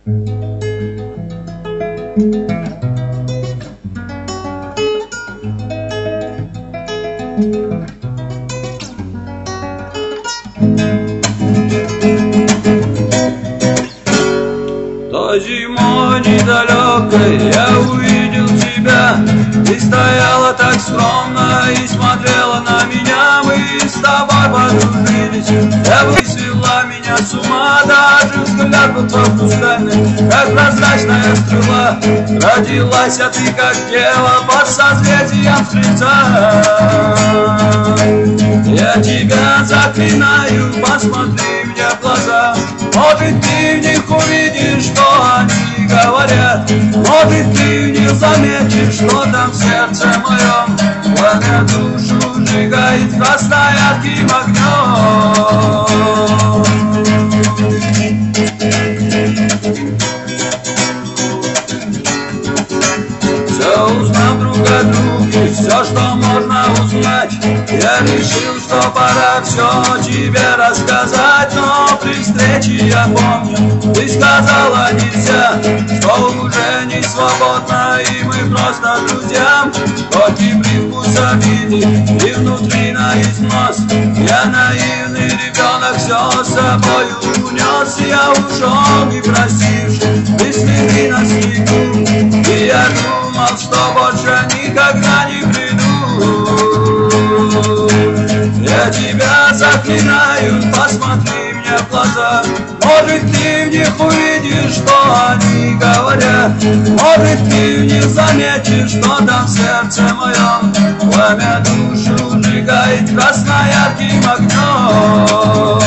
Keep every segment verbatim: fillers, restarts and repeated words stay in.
Той зимой недалекой я увидел тебя. Ты стояла так скромно и смотрела на меня. Мы с тобой подружились, я высвела меня с ума. Даже взгляд был твой пустынный, как прозрачная стрела. Родилась, а ты как дева под созвездием стрельца. Я тебя заклинаю, посмотри мне в глаза. Может, ты в них увидишь, что они говорят. Может, ты в них заметишь, что там в сердце моем. Пламя душу сжигает красноярким огнем. Все узнав друг о друге, все, что можно узнать, я решил, что пора все тебе рассказать. Но при встрече я помню, ты сказала нельзя, что уже не свободно и мы просто друзья. Хоть и привкус обиды и внутри на износ, я наивный ребенок все с собой унес. Я ушел не простивший, ты следи на снегу, и я думал, что больше никогда не приду. Я тебя заклинаю, посмотри мне в глаза. Может, ты в них увидишь, что они говорят. Может, ты в них заметишь, что там в сердце моем. Пламя душу сжигает красноярким огнем.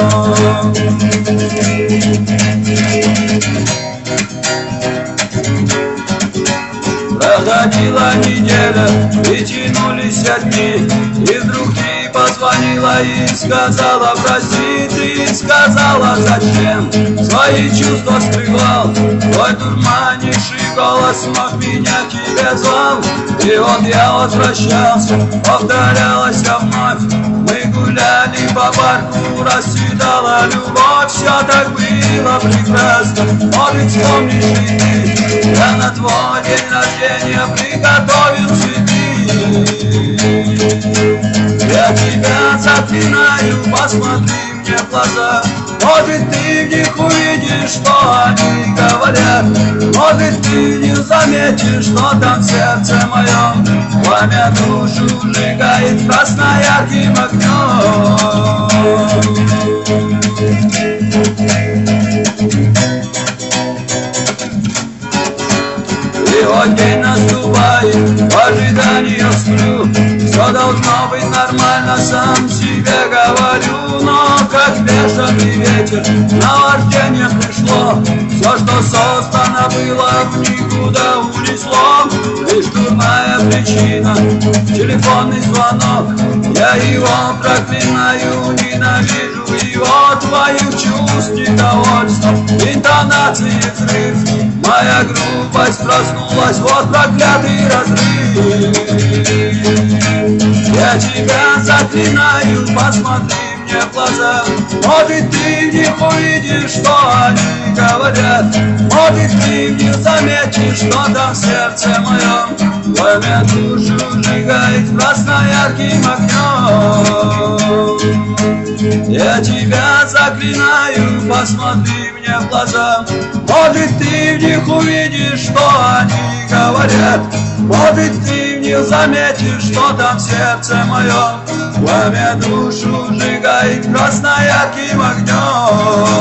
Проходила неделя, и тянулись дни, и вдруг ты позвонила и сказала прости. Ты сказала зачем, свои чувства скрывал. Твой дурманивший голос вновь меня к тебе звал. И вот я возвращался, повторялась вновь. Мы гуляли по парку, расцветала любовь. Все так было прекрасно, может, вспомнишь ли ты, я на твой день рождения приготовил цветы. Я тебя заклинаю, посмотри мне в глаза. Может, ты в них увидишь, что они говорят. Может, ты в них заметишь, что там в сердце моем. Пламя душу сжигает красноярким огнем. И вот день наступает, в ожидании сплю. Все должно быть нормально, сам себе говорю. Но как бешеный ветер наваждение пришло. Все, что создано было, в никуда унесло. Лишь дурная причина, телефонный звонок. Я его проклинаю, ненавижу его. Твоих чувств недовольство, интонации взрыв. Моя грубость проснулась, вот проклятый разрыв. Я тебя заклинаю, посмотри мне в глаза. Может, ты в них увидишь, что они говорят. Может, ты в них заметишь, что там в сердце моем. Пламя душу сжигает красноярким огнем. Я тебя заклинаю, посмотри мне в глаза. Может, ты в них увидишь, что они говорят. Может, ты в них заметишь, что там в сердце моем. Пламя душу сжигает красноярким огнем.